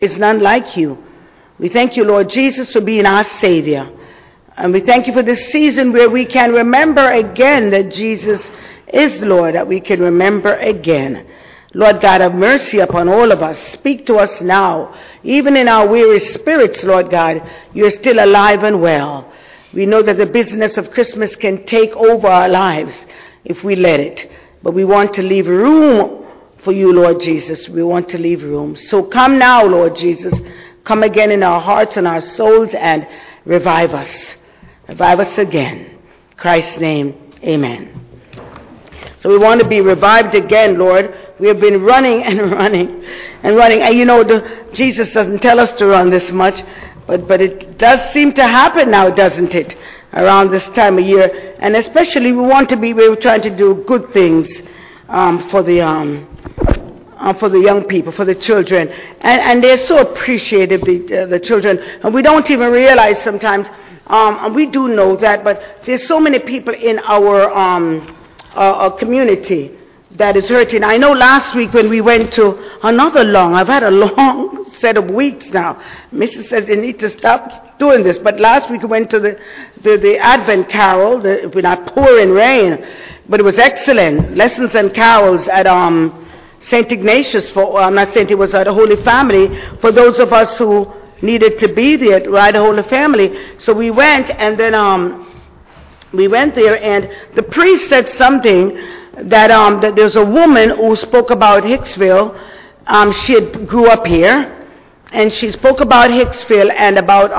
is none like you. We thank you, Lord Jesus, for being our Savior. And we thank you for this season where we can remember again that Jesus is Lord, that we can remember again. Lord God, have mercy upon all of us. Speak to us now. Even in our weary spirits, Lord God, you're still alive and well. We know that the business of Christmas can take over our lives if we let it. But we want to leave room for you, Lord Jesus. We want to leave room. So come now, Lord Jesus. Come again in our hearts and our souls and revive us. Revive us again. In Christ's name, amen. So we want to be revived again, Lord. We have been running and running and running. And you know, Jesus doesn't tell us to run this much, but it does seem to happen now, doesn't it? Around this time of year. And especially we're trying to do good things for the young people, for the children. And they're so appreciative, the children. And we don't even realize sometimes, and we do know that, but there's so many people in our community that is hurting. I know last week when we went to I've had a long set of weeks now. Mrs. says you need to stop doing this. But last week we went to the Advent Carol, with that pouring rain. But it was excellent. Lessons and carols at St. Ignatius, it was at the Holy Family, for those of us who needed to be there, right, the Holy Family. So we went, and then we went there, and the priest said something that there's a woman who spoke about Hicksville. She grew up here, and she spoke about Hicksville and about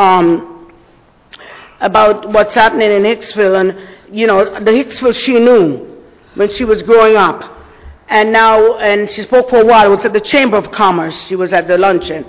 what's happening in Hicksville, and you know, the Hicksville she knew when she was growing up. And she spoke for a while. It was at the Chamber of Commerce. She was at the luncheon.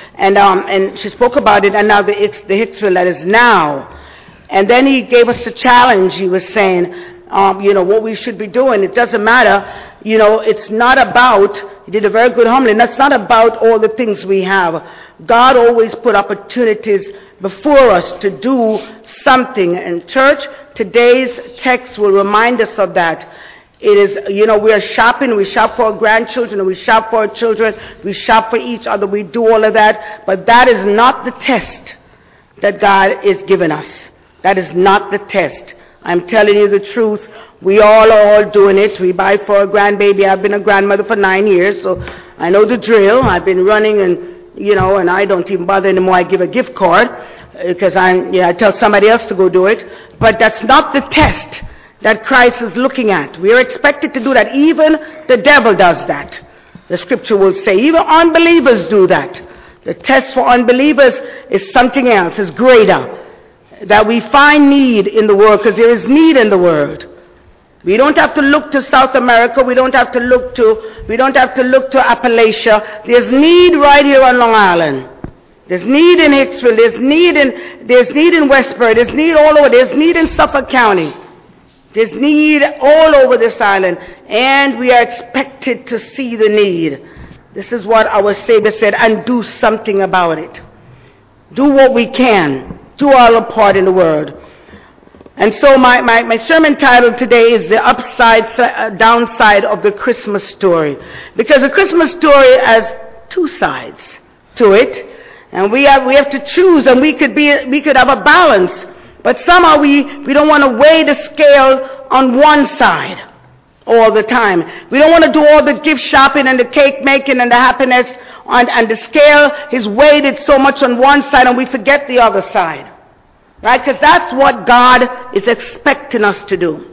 And she spoke about it, and now the Hicksville that is now. And then he gave us a challenge. He was saying, what we should be doing. It doesn't matter. It's not about, he did a very good homily, that's not about all the things we have. God always put opportunities before us to do something. And church, today's text will remind us of that. It is, we are shopping. We shop for our grandchildren, we shop for our children, we shop for each other, we do all of that. But that is not the test that God is giving us. That is not the test. I'm telling you the truth. We all are all doing it. We buy for a grandbaby. I've been a grandmother for 9 years, so I know the drill. I've been running, and I don't even bother anymore. I give a gift card because I tell somebody else to go do it. But that's not the test that Christ is looking at. We are expected to do that. Even the devil does that. The scripture will say even unbelievers do that. The test for unbelievers is something else, is greater. That we find need in the world, because there is need in the world. We don't have to look to South America. We don't have to look to Appalachia. There's need right here on Long Island. There's need in Hicksville. There's need in Westbury. There's need all over. There's need in Suffolk County. There's need all over this island, and we are expected to see the need. This is what our Savior said, and do something about it. Do what we can. Do our part in the world. And so my sermon title today is the downside of the Christmas story. Because the Christmas story has two sides to it. And we have to choose, and we could have a balance. But somehow we don't want to weigh the scale on one side all the time. We don't want to do all the gift shopping and the cake making and the happiness, and the scale is weighted so much on one side and we forget the other side. Right? Because that's what God is expecting us to do.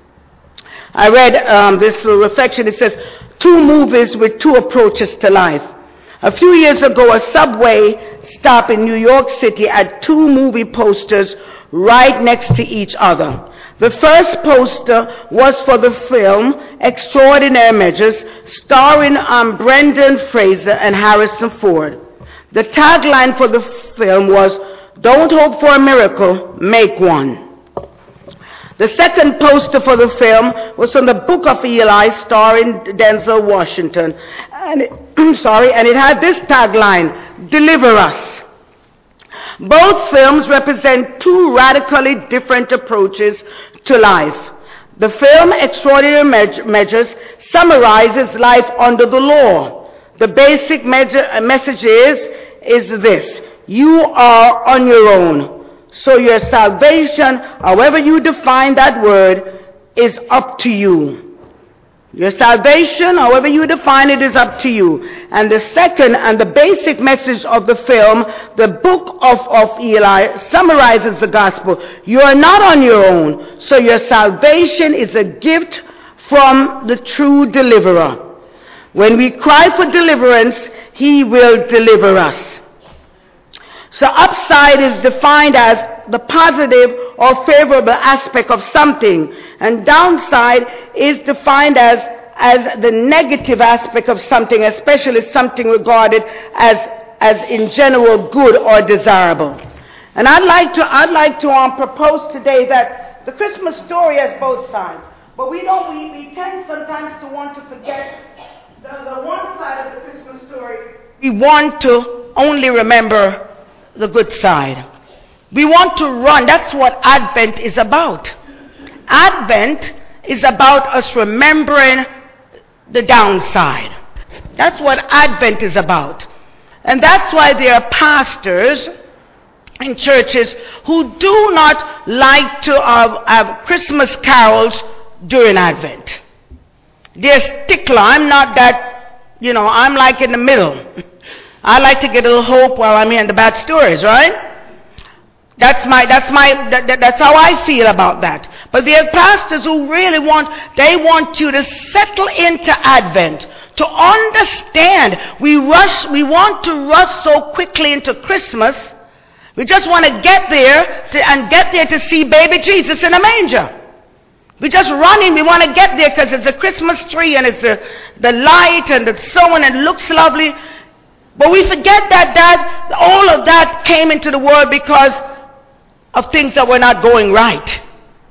I read this little reflection. It says, 2 movies with 2 approaches to life. A few years ago, a subway stop in New York City had 2 movie posters right next to each other. The first poster was for the film Extraordinary Measures, starring Brendan Fraser and Harrison Ford. The tagline for the film was, "Don't hope for a miracle, make one." The second poster for the film was from the Book of Eli, starring Denzel Washington. And it had this tagline, "Deliver Us." Both films represent 2 radically different approaches to life. The film Extraordinary Measures summarizes life under the law. The basic message is, is this: you are on your own. So your salvation, however you define that word, is up to you. Your salvation, however you define it, is up to you. And the second and the basic message of the film, the book of Eli, summarizes the gospel. You are not on your own, so your salvation is a gift from the true deliverer. When we cry for deliverance, he will deliver us. So upside is defined as the positive or favorable aspect of something, and downside is defined as the negative aspect of something, especially something regarded as in general good or desirable. And I'd like to propose today that the Christmas story has both sides, but we tend sometimes to want to forget the one side of the Christmas story. We want to only remember the good side. We want to run. That's what Advent is about. Advent is about us remembering the downside. That's what Advent is about. And that's why there are pastors in churches who do not like to have Christmas carols during Advent. They're stickler. I'm not that, I'm like in the middle. I like to get a little hope while I'm hearing the bad stories, right? That's how I feel about that. But there are pastors who really want you to settle into Advent, to understand. We want to rush so quickly into Christmas. We just want to get there to see baby Jesus in a manger. We're just running. We want to get there because it's a Christmas tree and it's the light and the so on, and it looks lovely. But we forget that all of that came into the world because of things that were not going right.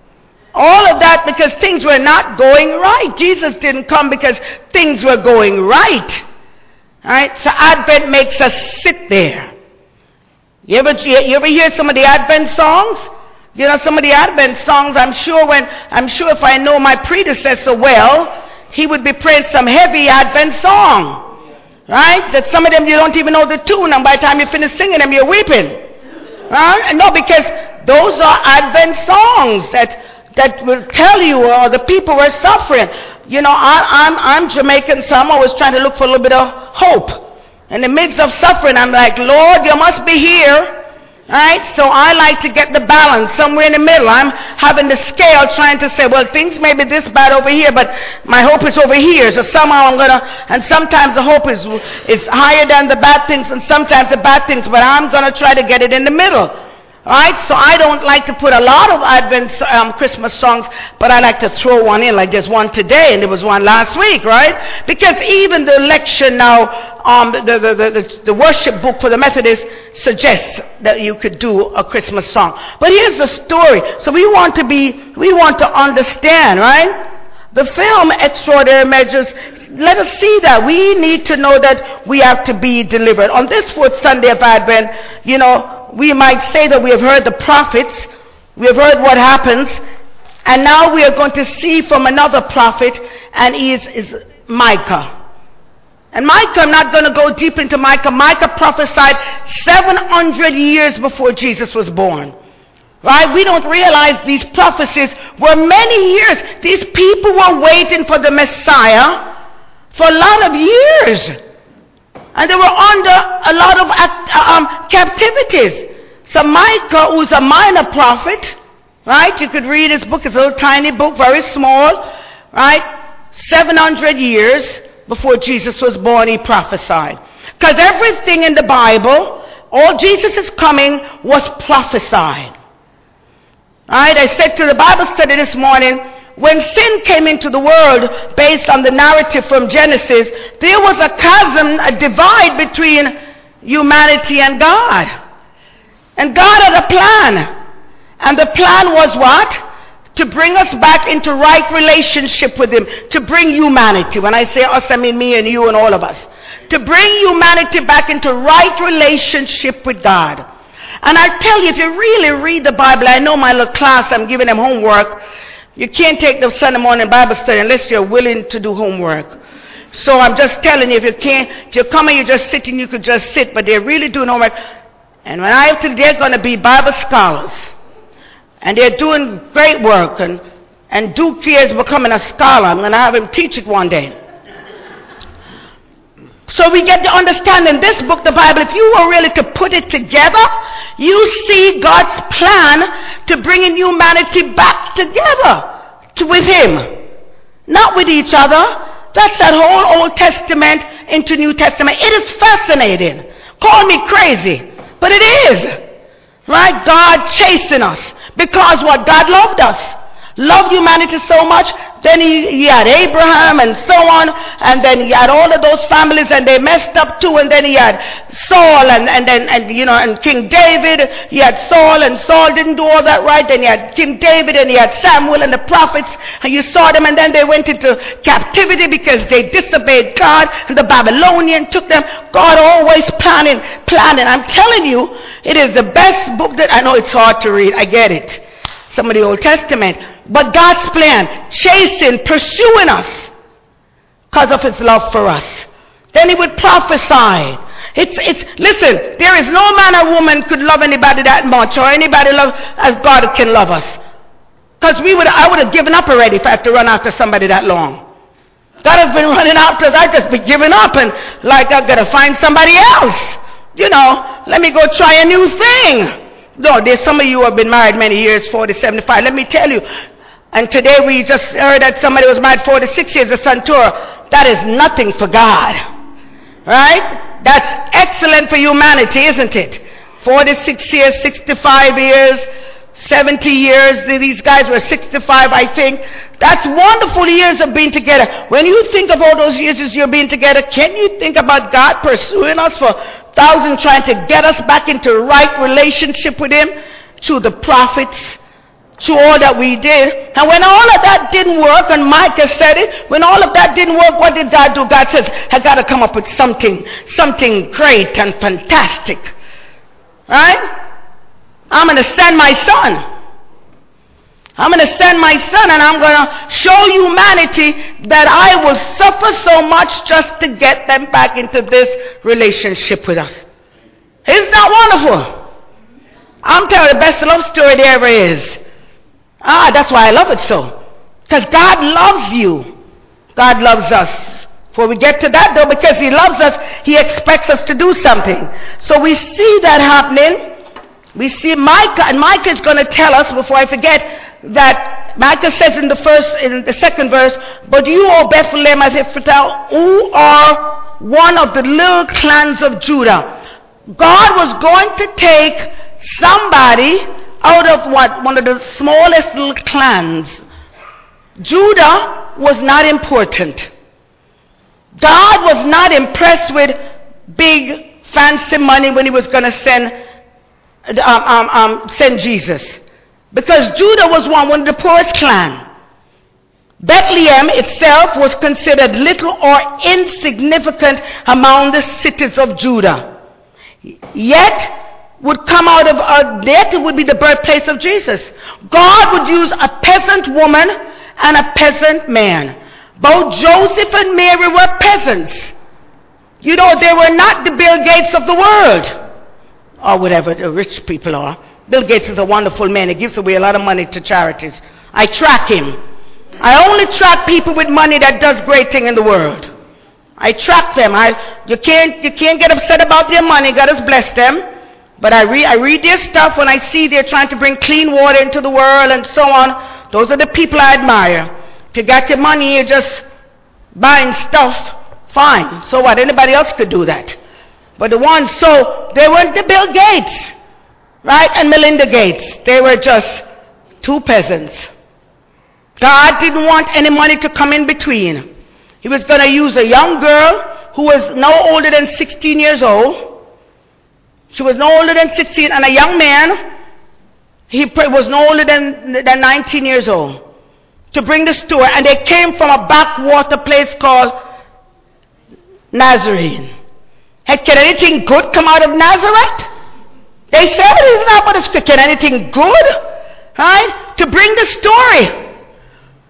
All of that because things were not going right. Jesus didn't come because things were going right. Right? So Advent makes us sit there. You ever hear some of the Advent songs? Some of the Advent songs, I'm sure if I know my predecessor well, he would be playing some heavy Advent song. Right? That some of them you don't even know the tune, and by the time you finish singing them, you're weeping. Right? No, because those are Advent songs that will tell you the people were suffering. I'm Jamaican, so I'm always trying to look for a little bit of hope. In the midst of suffering, I'm like, Lord, you must be here. Right? So I like to get the balance somewhere in the middle. I'm having the scale trying to say, well, things may be this bad over here, but my hope is over here. So somehow and sometimes the hope is higher than the bad things, and sometimes the bad things, but I'm going to try to get it in the middle. Right? So I don't like to put a lot of Advent Christmas songs, but I like to throw one in, like there's one today and there was one last week, right? Because even the election now, the worship book for the Methodists suggests that you could do a Christmas song. But here's the story. So we want to understand, right? The film Extraordinary Measures, let us see that. We need to know that we have to be delivered. On this fourth Sunday of Advent, we might say that we have heard the prophets, we have heard what happens, and now we are going to see from another prophet, and he is Micah. And Micah, I'm not going to go deep into Micah. Micah prophesied 700 years before Jesus was born. Right? We don't realize these prophecies were many years. These people were waiting for the Messiah for a lot of years. And they were under a lot of captivities. So Micah, who's a minor prophet, right? You could read his book. It's a little tiny book, very small, right? 700 years before Jesus was born, he prophesied. Because everything in the Bible, all Jesus' coming was prophesied. Right? I said to the Bible study this morning, when sin came into the world based on the narrative from Genesis, there was a chasm, a divide between humanity and God. And God had a plan. And the plan was what? To bring us back into right relationship with him. To bring humanity. When I say us, I mean me and you and all of us. To bring humanity back into right relationship with God. And I tell you, if you really read the Bible, I know my little class, I'm giving them homework. You can't take the Sunday morning Bible study unless you're willing to do homework. So I'm just telling you, if you come and you just sit and you could just sit, but they're really doing homework. And when they're going to be Bible scholars. And they're doing great work. And Duke is becoming a scholar. I'm going to have him teach it one day. So we get to understand in this book, the Bible, if you were really to put it together, you see God's plan to bringing humanity back together with Him. Not with each other. That's that whole Old Testament into New Testament. It is fascinating. Call me crazy, but it is. Right? God chasing us. Because what? God loved us. Loved humanity so much. Then he had Abraham and so on. And then he had all of those families and they messed up too. And then he had Saul and King David. He had Saul and Saul didn't do all that right. Then he had King David and he had Samuel and the prophets. And you saw them and then they went into captivity because they disobeyed God. And the Babylonian took them. God always planning. I'm telling you, it is the best book that I know it's hard to read. I get it. Some of the Old Testament. But God's plan, chasing, pursuing us because of His love for us. Then He would prophesy. Listen, there is no man or woman could love anybody that much or anybody love as God can love us. Because I would have given up already if I have to run after somebody that long. God has been running after us. I just be giving up and like I've got to find somebody else. Let me go try a new thing. No, there's some of you who have been married many years, 40, 75. Let me tell you. And today we just heard that somebody was married 46 years, a Santura. That is nothing for God. Right? That's excellent for humanity, isn't it? 46 years, 65 years, 70 years. These guys were 65, I think. That's wonderful years of being together. When you think of all those years as you're being together, can you think about God pursuing us for thousands, trying to get us back into right relationship with Him through the prophets, through all that we did? And when all of that didn't work, and Micah said it, when all of that didn't work, what did God do? God says, I got to come up with something great and fantastic. Right? I'm going to send my son. I'm going to send my son and I'm going to show humanity that I will suffer so much just to get them back into this relationship with us. Isn't that wonderful? I'm telling you, the best love story there ever is. That's why I love it so. Because God loves you. God loves us. Before we get to that though, because He loves us, He expects us to do something. So we see that happening. We see Micah, and Micah is going to tell us, before I forget, that Micah says in the second verse, but you, O Bethlehem Ephrathah, who are one of the little clans of Judah. God was going to take somebody out of one of the smallest little clans. Judah was not important. God was not impressed with big fancy money when He was going to send Jesus. Because Judah was one of the poorest clan. Bethlehem itself was considered little or insignificant among the cities of Judah. Yet would come out of that would be the birthplace of Jesus. God would use a peasant woman and a peasant man. Both Joseph and Mary were peasants. They were not the Bill Gates of the world, or whatever the rich people are. Bill Gates is a wonderful man. He gives away a lot of money to charities. I track him. I only track people with money that does great thing in the world. I track them. You can't get upset about their money. God has blessed them. But I read their stuff when I see they're trying to bring clean water into the world and so on. Those are the people I admire. If you got your money, you're just buying stuff, fine. So what? Anybody else could do that. But the ones, so they weren't the Bill Gates, right? And Melinda Gates. They were just two peasants. God didn't want any money to come in between. He was going to use a young girl who was no older than 16 years old. She was no older than 16, and a young man, he was no older than 19 years old, to bring the story. And they came from a backwater place called Nazarene. Hey, can anything good come out of Nazareth? They said it is not what it's good. Can anything good? Right? To bring the story.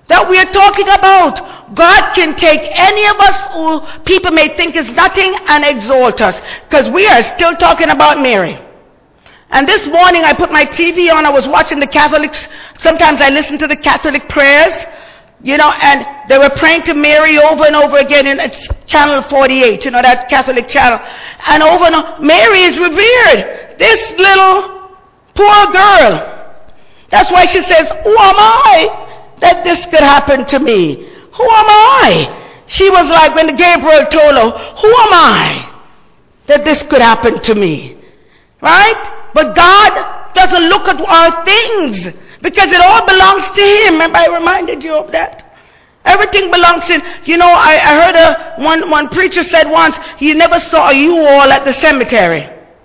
that we are talking about. God can take any of us who people may think is nothing and exalt us, because we are still talking about Mary. And this morning I put my TV on. I was watching the Catholics. Sometimes I listen to the Catholic prayers, and they were praying to Mary over and over again in channel 48, that Catholic channel. And over and over, Mary is revered. This little poor girl. That's why she says, who am I that this could happen to me? Who am I? She was like when Gabriel told her, who am I that this could happen to me? Right? But God doesn't look at our things, because it all belongs to Him. Remember I reminded you of that? Everything belongs to Him. I heard one preacher said once, he never saw a U-Haul at the cemetery.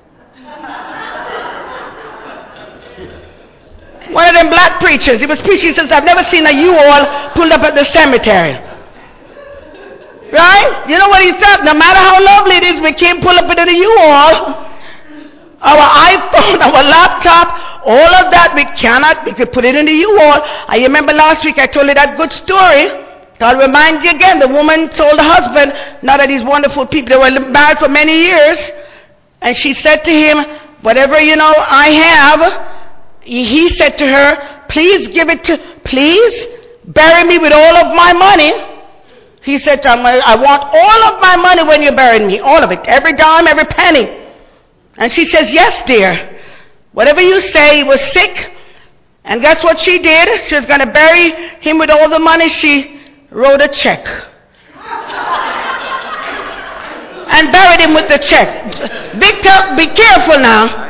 One of them black preachers, he was preaching, he says, I've never seen a U-Haul pulled up at the cemetery. Right? You know what he said? No matter how lovely it is, we can't pull up in a U-Haul. Our iPhone, our laptop, all of that, we could put it in the U-Haul. I remember last week I told you that good story. I'll remind you again. The woman told the husband, now that these wonderful people, they were married for many years, and she said to him, whatever I have, he said to her, please bury me with all of my money. He said to her, I want all of my money when you bury me, all of it, every dime, every penny. And she says, yes, dear. Whatever you say. He was sick. And guess what she did? She was going to bury him with all the money. She wrote a check. And buried him with the check. Victor, be careful now.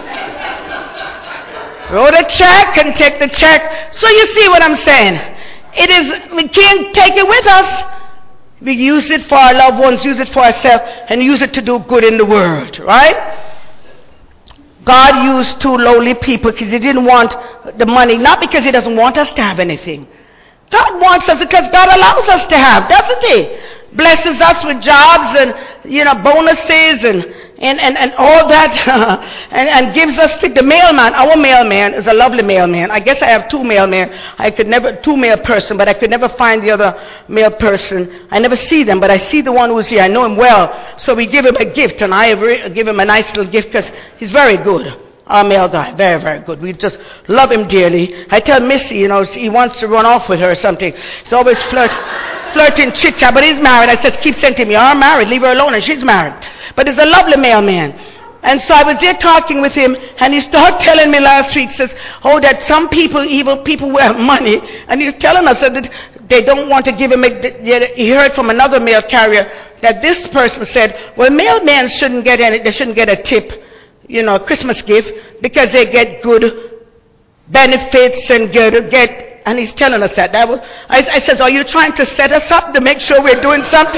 Wrote a check and take the check. So you see what I'm saying? We can't take it with us. We use it for our loved ones, use it for ourselves, and use it to do good in the world. Right? God used two lowly people because He didn't want the money, not because He doesn't want us to have anything. God wants us because God allows us to have, doesn't He? Blesses us with jobs and, bonuses and all that, and gives us the mailman. Our mailman is a lovely mailman. I guess I have two mailmen. Two mail person, but I could never find the other mail person. I never see them, but I see the one who's here. I know him well. So we give him a gift, and I give him a nice little gift because he's very good. Our mail guy, very, very good. We just love him dearly. I tell Missy, he wants to run off with her or something. He's always flirting, chit-chat, but he's married. I says, keep saying to me, I'm married, leave her alone, and she's married. But he's a lovely mailman. And so I was there talking with him, and he started telling me last week, says, that some people, evil people, will have money. And he's telling us that they don't want to give him, he heard from another mail carrier that this person said, well, mailmen shouldn't get a tip, a Christmas gift, because they get good benefits and and he's telling us that. I says, are you trying to set us up to make sure we're doing something?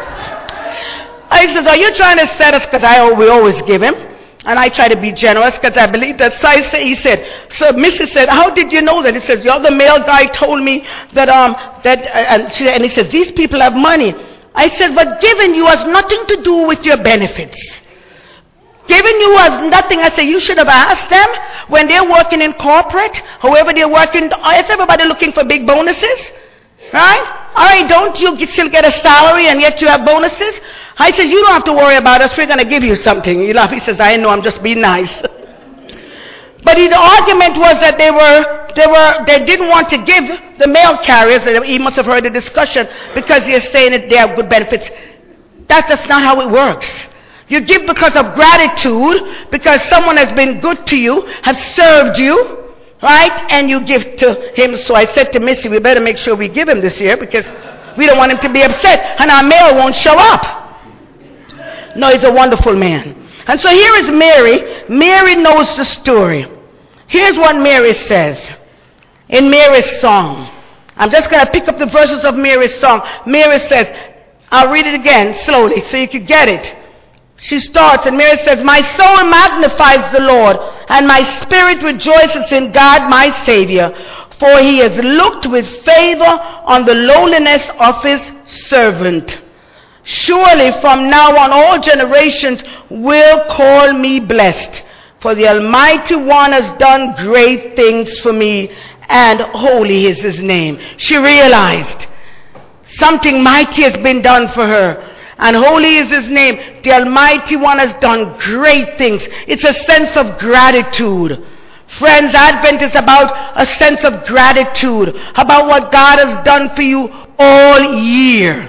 I says, are you trying to set us, because we always give him, and I try to be generous because I believe that. So he said, so Mrs. said, how did you know that? He says, the other mail guy told me that, and he says, these people have money. I said, but giving you has nothing to do with your benefits. Giving you has nothing. I say, you should have asked them when they're working in corporate, however they're working. Is everybody looking for big bonuses? Right? All right, don't you still get a salary and yet you have bonuses? I said, you don't have to worry about us. We're going to give you something. He laughed. He says, I know, I'm just being nice. But the argument was that they didn't want to give the mail carriers. He must have heard the discussion because they're saying that they have good benefits. That's not how it works. You give because of gratitude, because someone has been good to you, has served you, right? And you give to him. So I said to Missy, we better make sure we give him this year because we don't want him to be upset and our mail won't show up. No, he's a wonderful man. And so here is Mary. Mary knows the story. Here's what Mary says in Mary's song. I'm just going to pick up the verses of Mary's song. Mary says, I'll read it again slowly so you can get it. She starts and Mary says, my soul magnifies the Lord, and my spirit rejoices in God my Savior, for he has looked with favor on the lowliness of his servant. Surely from now on all generations will call me blessed, for the Almighty One has done great things for me, and holy is his name. She realized something mighty has been done for her. And holy is his name. The Almighty One has done great things. It's a sense of gratitude. Friends, Advent is about a sense of gratitude, about what God has done for you all year.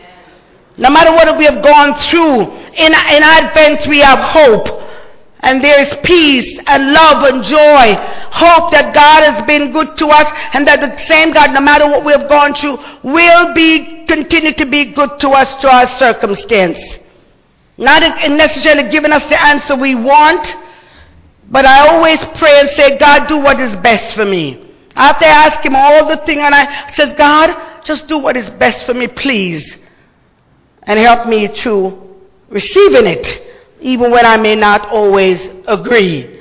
No matter what we have gone through, in Advent we have hope. And there is peace and love and joy. Hope that God has been good to us, and that the same God, no matter what we have gone through, will continue to be good to us through our circumstance. Not necessarily giving us the answer we want, but I always pray and say, God, do what is best for me. After I ask him all the things, and I says, God, just do what is best for me, please. And help me to receiving it, even when I may not always agree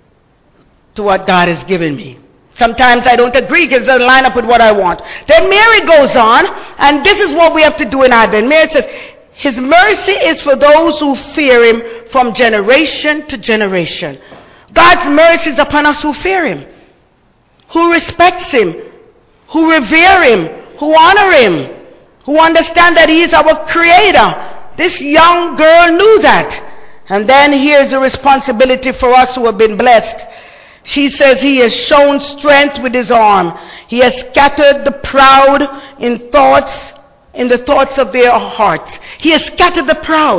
to what God has given me. Sometimes I don't agree because it doesn't line up with what I want. Then Mary goes on, and this is what we have to do in Advent. Mary says, his mercy is for those who fear him from generation to generation. God's mercy is upon us who fear him, who respects him, who revere him, who honor him, who understand that he is our creator. This young girl knew that. And then here's a responsibility for us who have been blessed. She says he has shown strength with his arm. He has scattered the proud in the thoughts of their hearts. He has scattered the proud.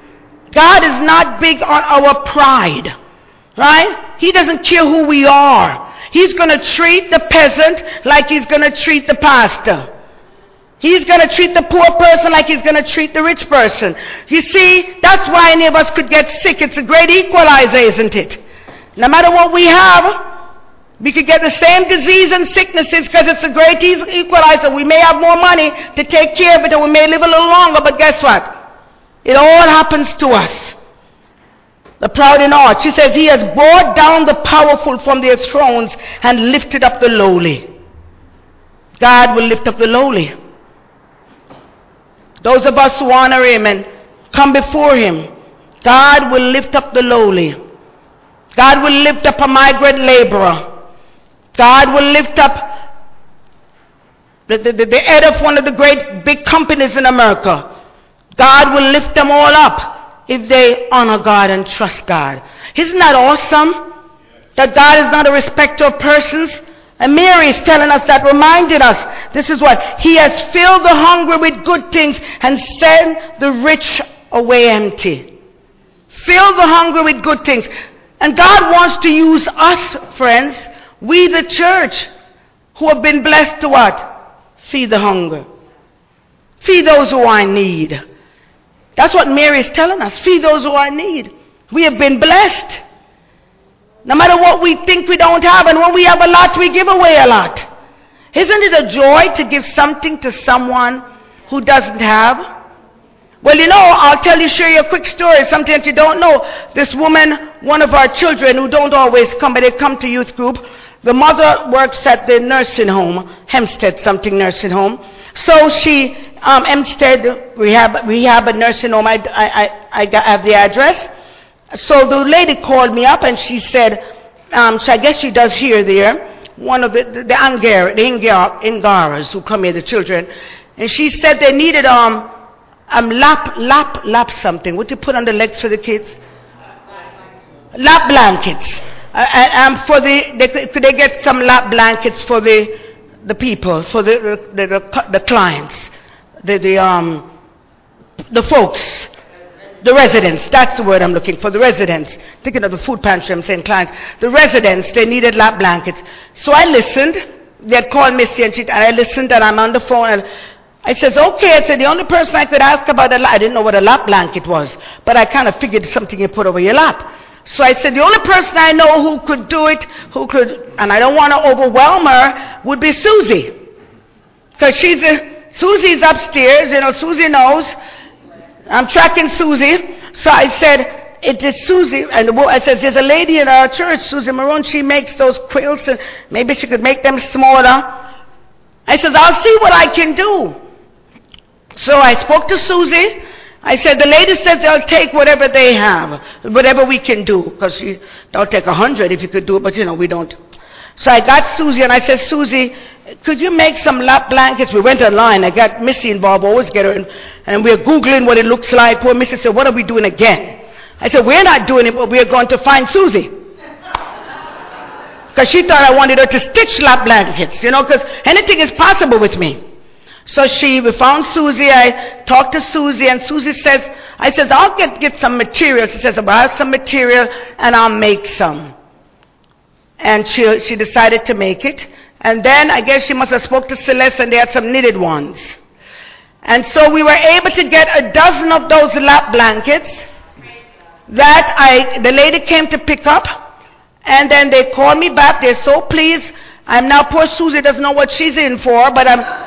God is not big on our pride, right? He doesn't care who we are. He's going to treat the peasant like he's going to treat the pastor. He's going to treat the poor person like he's going to treat the rich person. You see, that's why any of us could get sick. It's a great equalizer, isn't it? No matter what we have, we could get the same disease and sicknesses because it's a great equalizer. We may have more money to take care of it, and we may live a little longer, but guess what? It all happens to us. The proud in heart. She says he has brought down the powerful from their thrones and lifted up the lowly. God will lift up the lowly. Those of us who honor him and come before him, God will lift up the lowly. God will lift up a migrant laborer. God will lift up the head of one of the great big companies in America. God will lift them all up if they honor God and trust God. Isn't that awesome? That God is not a respecter of persons. And Mary is telling us that, reminding us, this is what? He has filled the hungry with good things and sent the rich away empty. Fill the hungry with good things. And God wants to use us, friends, we the church, who have been blessed to what? Feed the hunger. Feed those who are in need. That's what Mary is telling us. Feed those who are in need. We have been blessed. No matter what we think we don't have, and when we have a lot, we give away a lot. Isn't it a joy to give something to someone who doesn't have? Well, you know, I'll share you a quick story, something that you don't know. This woman, one of our children who don't always come, but they come to youth group, the mother works at the nursing home, Hempstead something nursing home. So she, Hempstead rehab a nursing home, I have the address. So the lady called me up and she said, so I guess she does here there, one of the Ingaras who come here, the children, and she said they needed lap something. What do you put on the legs for the kids? Lap blankets. Could they get some lap blankets for the people, for the clients, the folks, the residents. That's the word I'm looking for. The residents. Thinking of the food pantry, I'm saying clients. The residents, they needed lap blankets. So I listened. They had called Missy and I listened, and I'm on the phone. And I says, okay. I said, the only person I could ask about I didn't know what a lap blanket was, but I kind of figured something you put over your lap. So I said, the only person I know who could do it, and I don't want to overwhelm her, would be Susie. Because Susie's upstairs, Susie knows. I'm tracking Susie. So I said, it is Susie. And I said, there's a lady in our church, Susie Maroon, she makes those quilts, and maybe she could make them smaller. I said, I'll see what I can do. So I spoke to Susie. I said, the lady said they'll take whatever they have, whatever we can do, because they'll take 100 if you could do it, but we don't. So I got Susie and I said, Susie, could you make some lap blankets? We went online. I got Missy involved. I always get her. And we're Googling what it looks like. Poor Missy said, what are we doing again? I said, we're not doing it, but we're going to find Susie. Because she thought I wanted her to stitch lap blankets, because anything is possible with me. So we found Susie. I talked to Susie, and Susie says, I'll get some material. She says, I'll have some material, and I'll make some. And she decided to make it. And then I guess she must have spoke to Celeste, and they had some knitted ones. And so we were able to get a dozen of those lap blankets that the lady came to pick up. And then they called me back. They're so pleased. Poor Susie doesn't know what she's in for, but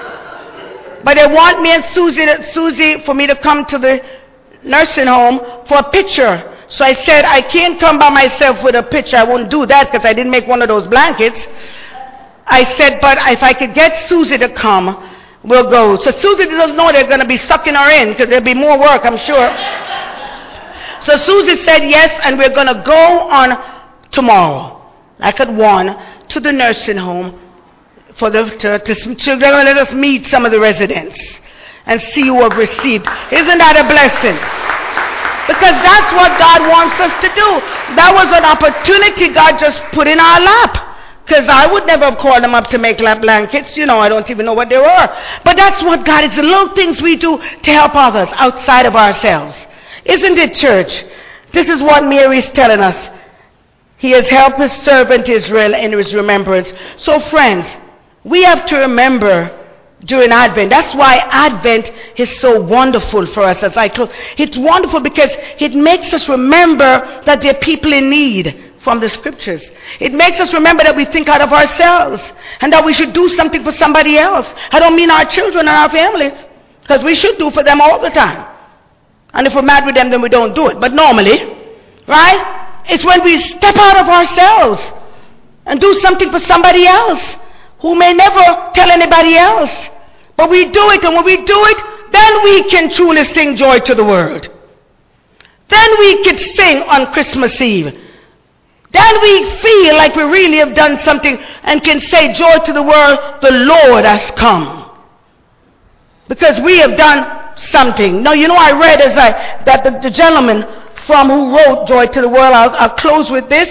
they want me and Susie for me to come to the nursing home for a picture. So I said, I can't come by myself with a picture. I won't do that because I didn't make one of those blankets. I said, but if I could get Susie to come, we'll go. So Susie doesn't know they're going to be sucking her in because there'll be more work, I'm sure. So Susie said yes, and we're going to go on tomorrow, like at 1, to the nursing home for they're going to let us meet some of the residents and see who have received. Isn't that a blessing? Because that's what God wants us to do. That was an opportunity God just put in our lap. Because I would never have called them up to make lap blankets. I don't even know what they were. But that's what God is, the little things we do to help others outside of ourselves. Isn't it, church? This is what Mary is telling us. He has helped his servant Israel in his remembrance. So friends, we have to remember during Advent. That's why Advent is so wonderful for us as I close. It's wonderful because it makes us remember that there are people in need from the scriptures. It makes us remember that we think out of ourselves and that we should do something for somebody else. I don't mean our children and our families, because we should do for them all the time. And if we're mad with them, then we don't do it. But normally, right? It's when we step out of ourselves and do something for somebody else who may never tell anybody else. But we do it, and when we do it, then we can truly sing joy to the world. Then we can sing on Christmas Eve. Then we feel like we really have done something and can say joy to the world, the Lord has come. Because we have done something. Now, I read that the gentleman who wrote Joy to the World, I'll close with this.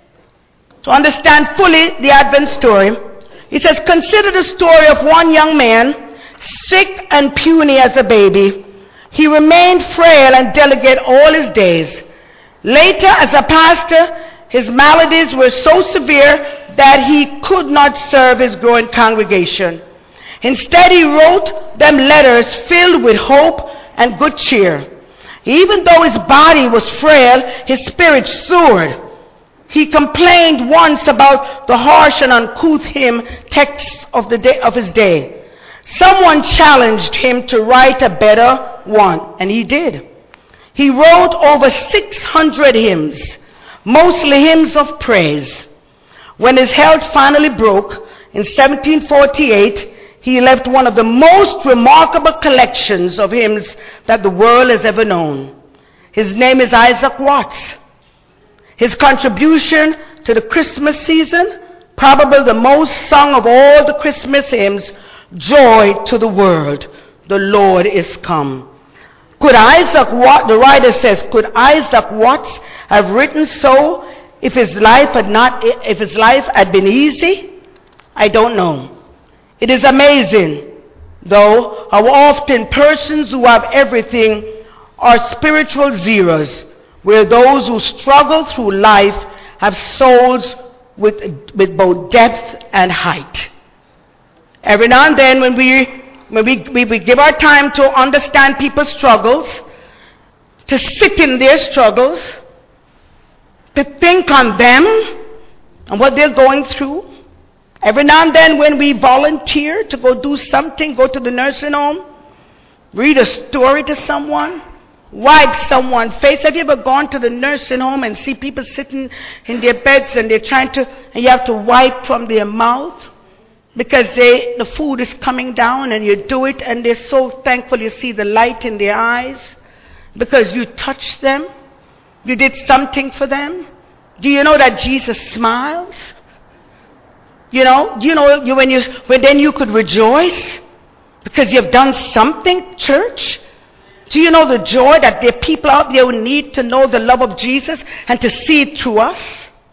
To understand fully the Advent story, he says, consider the story of one young man, sick and puny as a baby. He remained frail and delicate all his days. Later, as a pastor, his maladies were so severe that he could not serve his growing congregation. Instead, he wrote them letters filled with hope and good cheer. Even though his body was frail, his spirit soared. He complained once about the harsh and uncouth hymn texts of his day. Someone challenged him to write a better one, and he did. He wrote over 600 hymns, mostly hymns of praise. When his health finally broke in 1748, he left one of the most remarkable collections of hymns that the world has ever known. His name is Isaac Watts. His contribution to the Christmas season, probably the most sung of all the Christmas hymns, Joy to the World, the Lord is come. Could Isaac Watts, the writer says, could Isaac Watts have written so if his life had been easy? I don't know. It is amazing, though, how often persons who have everything are spiritual zeros, where those who struggle through life have souls with both depth and height. Every now and then when we give our time to understand people's struggles, to sit in their struggles, to think on them and what they're going through. Every now and then when we volunteer to go do something, go to the nursing home, read a story to someone, wipe someone's face. Have you ever gone to the nursing home and see people sitting in their beds and and you have to wipe from their mouth because the food is coming down, and you do it and they're so thankful. You see the light in their eyes because you touched them. You did something for them. Do you know that Jesus smiles? When then you could rejoice because you've done something, church? Do you know the joy that there are people out there who need to know the love of Jesus and to see it through us?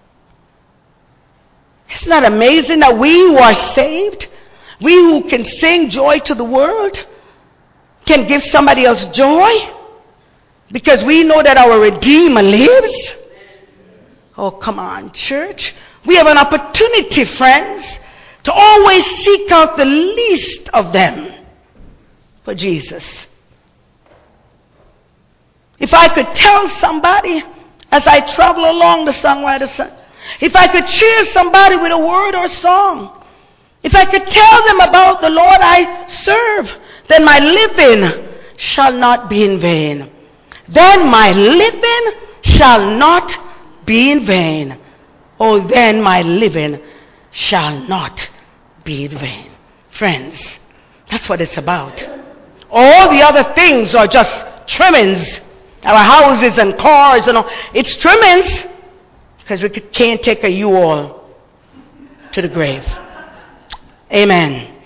Isn't that amazing that we who are saved, we who can sing joy to the world, can give somebody else joy because we know that our Redeemer lives? Oh, come on, church. We have an opportunity, friends, to always seek out the least of them for Jesus. If I could tell somebody as I travel along, the songwriter said, if I could cheer somebody with a word or a song, if I could tell them about the Lord I serve, then my living shall not be in vain. Then my living shall not be in vain. Oh, then my living shall not be in vain. Friends, that's what it's about. All the other things are just trimmings. Our houses and cars and all. It's trimmings. Because we can't take a U-Haul to the grave. Amen.